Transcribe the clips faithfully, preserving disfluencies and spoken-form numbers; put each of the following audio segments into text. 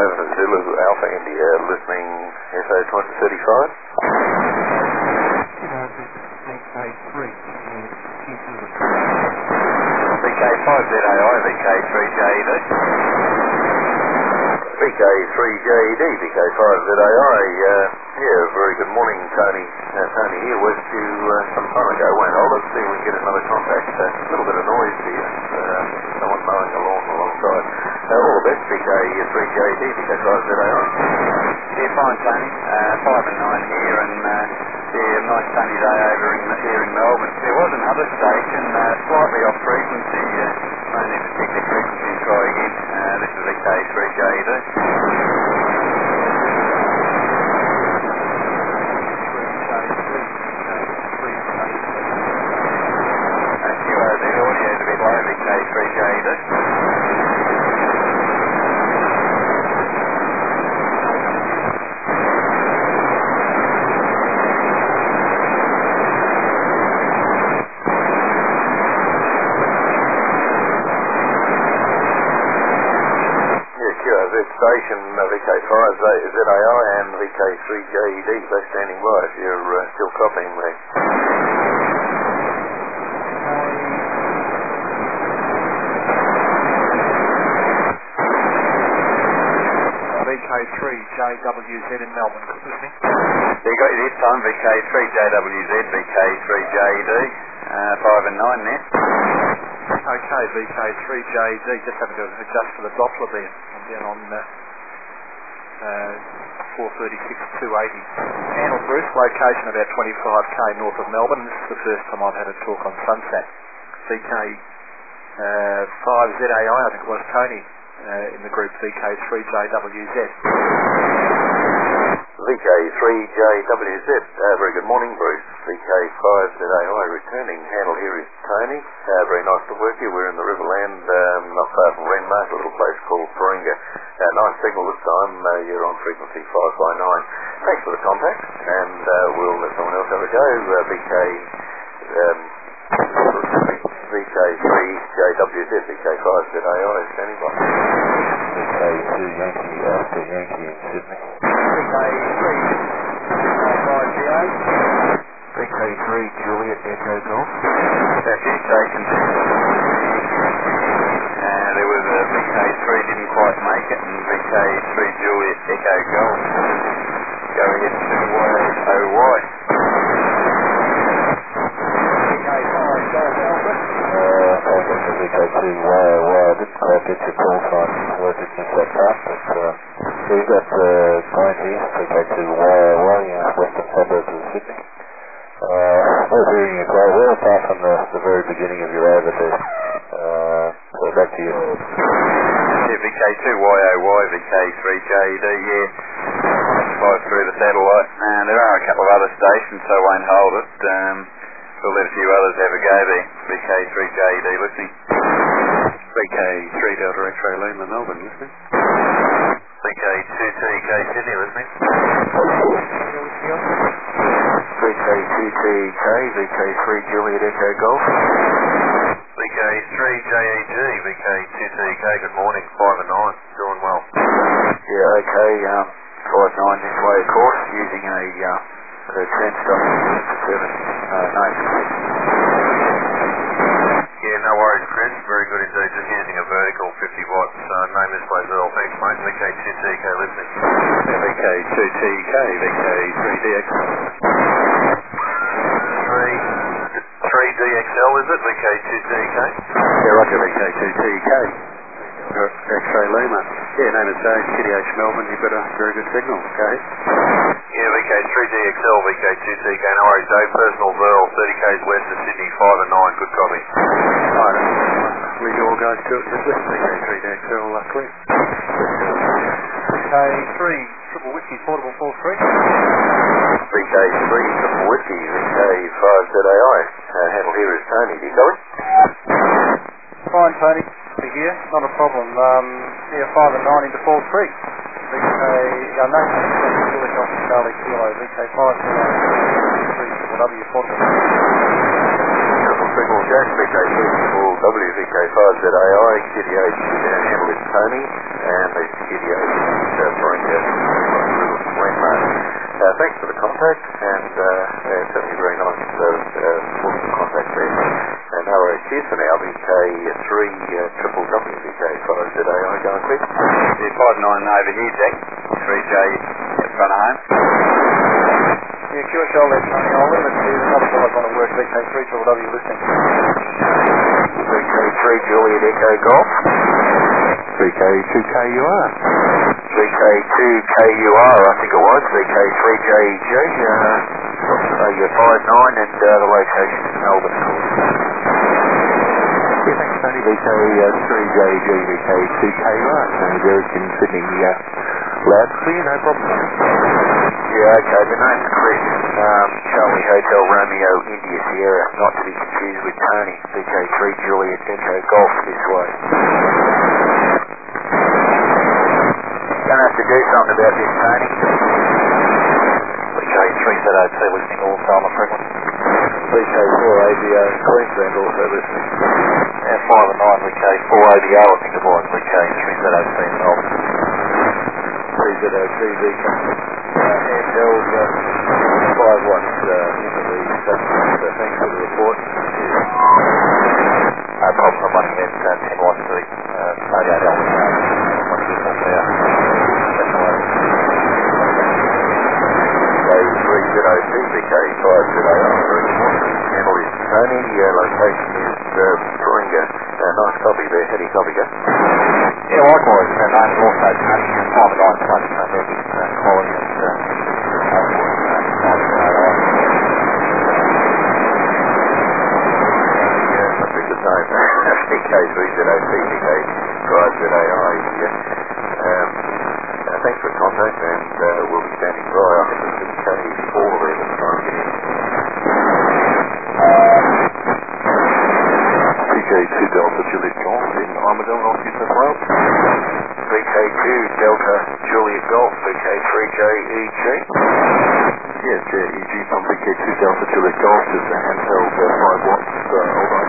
five, Zulu Alpha India, listening S O twenty thirty-five. V K three. V K five Z A I, V K three J E D. V K three J E D, V K five Z A I. Uh, yeah, very good morning, Tony. Uh, Tony here, was you uh, some time ago. Won't hold it, see if we can get another contact. Uh, a little bit of noise here. Uh, someone mowing a lawn alongside. Uh, all the best, V K three J E D, V K five Z A I. Yeah, fine, Tony. Uh, five and nine here, and uh, yeah, a nice sunny day over in, here in Melbourne. There was another station, uh, slightly off frequency. Uh, I need to check the frequency and try again. Uh, this is V K three J E D. Q O Z audio is a bit low, V K three J E D. Station uh, V K five Z A I and V K three J E D, both standing by if you're uh, still copying me. V K three J W Z in Melbourne, good listening. You got you this time, V K three J W Z, V K three J E D, uh, five and nine there. Okay, V K three J E D, just having to adjust for the Doppler there. I'm down on uh, uh, four thirty-six two eighty. Handle Bruce, location about twenty-five K north of Melbourne. This is the first time I've had a talk on Sunset. V K uh, five Z A I, I think it was Tony, uh, in the group V K three J W Z. V K three J W Z, uh, very good morning, Bruce. V K five Z A I returning. Handle here is Tony. Uh, very nice to work here. We're in the Riverland, um, not far from Renmark, a little place called Paringa. Uh, nice signal this time. Uh, you're on frequency five by nine. Thanks for the contact, and uh, we'll let someone else have a go. Uh, V K um, V K three J W Z, V K five Z A I standing by. V K two Yankee Alpha Yankee in Sydney. V K three five G A. V K three Juliet Echo Golf. That's it, station. Uh, there was a V K three didn't quite make it, and V K three Juliet Echo Golf. Go ahead to O Y. V K five Golf Alpha. Uh, I got the V K two Y O Y. I didn't quite get your call sign where did you set up, but uh, so you got uh, ninety V K two Y O Y, uh, western suburbs of Sydney. Uh, I was hearing you quite well apart from the, the very beginning of your over there. Uh, so back to you. Yeah, V K two Y O Y, V K three J E D, yeah. Fly through the satellite. And there are a couple of other stations, so I won't hold it. Um, we'll let a few others have a go there. V K three J E D listening. V K three Delta X-ray Lima Melbourne listening. V K two T K Sydney listening. V K two T K, V K three Juliet Echo Golf. V K three J E G, V K two T K, good morning, five and nine, doing well. Yeah, okay, um, five nine this way of course, using a, uh, a Senstar seven, uh, nine. Yeah, no worries, Chris, very good indeed, just using a vertical fifty watts, uh, no misplays at all, thanks mate, V K two T K listening. Yeah, V K two T K, V K three D X. three, three D X L is it, V K two T K? Yeah, roger, V K two T K. X-ray Lima. Yeah, name is Dave, K D H Melbourne, you've got a very good signal, okay? Yeah, V K three D X L, V K two T K, no worries, Dave, personal Earl, thirty K's west of Sydney, five and nine, good copy. Alright, lead all guys to it, just listen, V K three D X L, uh, clear. V K three Triple Whiskey Portable four three. V K three Triple Whiskey, V K five Z A I, uh, handle here is Tony, do you copy? Fine, Tony. Be here, not a problem. Um, yeah, five and nine into four three. V K, yeah, no, Juliet Alpha Charlie Kilo, V K five three Triple W four three. Triple Triple Jack, V K three Triple W, V K five Z A I, K D H, uh, handle is Tony, and the K D H J here for now. V K three uh, triple W, V K five Z A I going quick. Yeah, five nine over here, Jack. three J at front of home. Yeah, Q S L there, Tony. I'll leave it to you. Another guys want to work V K three triple W listening. V K three Juliet Echo Golf. V K two K U R. V K two K U R, I think it was. V K three J E G. Uh, so you're five nine and uh, the location is Melbourne, of course. Yeah, thanks, Tony. V K three J E G, V K two K U R. Tony Derrick in Sydney. Uh, loud for you, no problem. Yeah, okay. The name's Chris. Um, Charlie Hotel Romeo India Sierra, not to be confused with Tony. V K three Juliet Echo Golf this way. Gonna have to do something about this, Tony. V K three Z A T listening also on the frequency. V K four A B O Queensland also listening. And five and nine V K four A B O, I think it was. V K three Z A T in Melbourne. three Z A T V K. Uh, handheld uh, five watts uh, into the customer, so thanks for the report. No problem, I'm running at uh, ten watts to the uh, eighty-eight L. Much different there. V K three Z A T, V K five Z A I, handle is Tony, uh, location is uh, Baringa. Uh, nice copy there, heady copy, go. Yeah, likewise, her name is also Tony, and five and nine Tony, so they're good uh, quality and uh, That's a good name. V K three Z A T, V K five Z A I. Um, uh, thanks for the contact, and uh, we'll be standing by. I think it's V K four there that's trying to get in. V K two Delta Juliet Golf in Armadale, North New South Wales. V K two Delta Juliet Golf, V K three J E G. Yeah, J E G from V K two Delta Juliet Golf, just a handheld uh, five watts, uh, all right.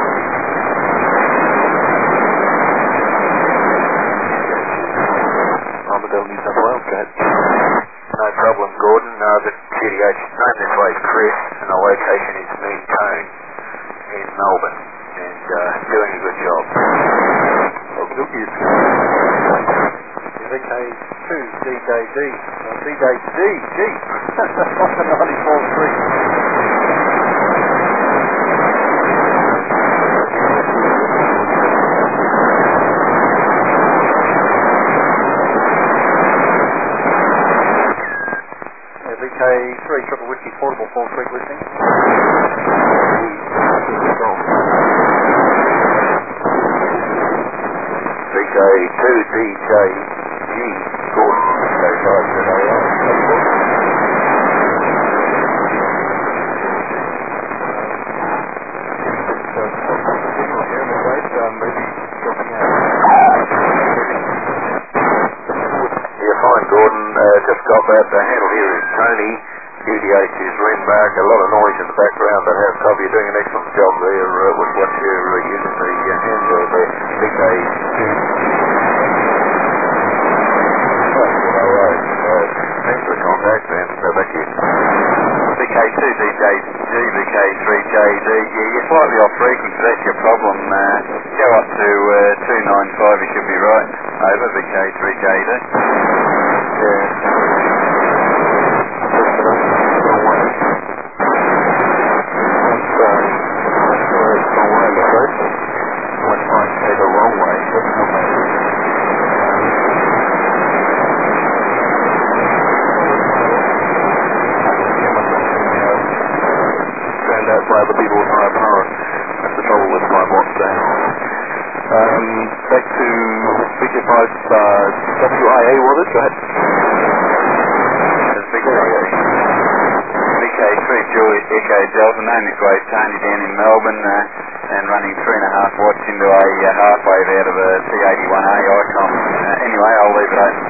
Armadale, New South Wales, go ahead. No problem, Gordon. Uh, the Q D H name this way is Chris, and the location is Moon Cone in Melbourne, and uh, doing a good job. Okay, okay. V K two D J D, or D J D, G, ninety-four three. V K three Triple Whiskey Portable Fall Creek listening. V K two D J G Gordon, V K five Z A I. Yeah, fine, Gordon. Uh, just got that. The handle here is Tony. Q D H is Renmark. A lot of noise in the background, but have copy. You're doing an excellent job there uh, with what you're uh, using the uh, handheld there. V K two. Thanks for the contact, and uh, back to you. V K two D J G, V K three J D. Yeah, you're slightly off frequency, that's your problem. Uh, go up to uh, two nine five, you should be right. Over, V K three J D. Yeah. By other people with higher power. That's the trouble with five watts down. Um, back to V K five uh, W I A, was it? Go ahead. V K V K three Juliet Echo Delta, name is Wade Tony down in Melbourne, uh, and running three and a half watts into a uh, half wave out of a T eighty-one A Icon. Uh, anyway, I'll leave it open.